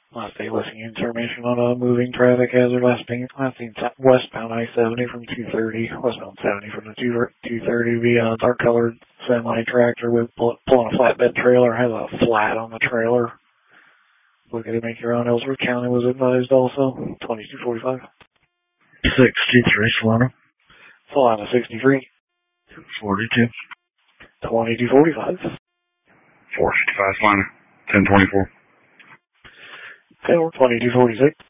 Last day listing information on a moving traffic hazard last seen westbound I-70 from 230, westbound 70 from the 230 via dark colored semi-tractor with pulling a flatbed trailer, has a flat on the trailer. Looking to make your own. Ellsworth County was advised also. 2245. 63, Solano. Solano 63. 42. 2245. 455, Solano. 1024. Okay, we're 2246.